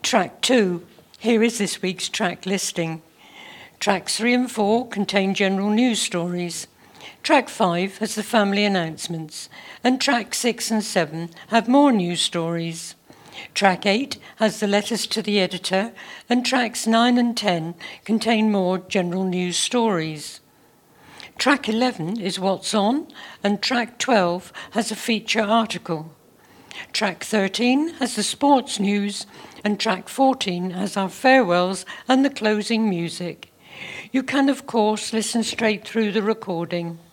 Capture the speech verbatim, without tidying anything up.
Track two. Here is this week's track listing. Tracks three and four contain general news stories. Track five has the family announcements, and track six and seven have more news stories. Track eight has the letters to the editor, and tracks nine and ten contain more general news stories. Track eleven is What's On, and track twelve has a feature article. Track thirteen has the sports news, and track fourteen has our farewells and the closing music. You can, of course, listen straight through the recording.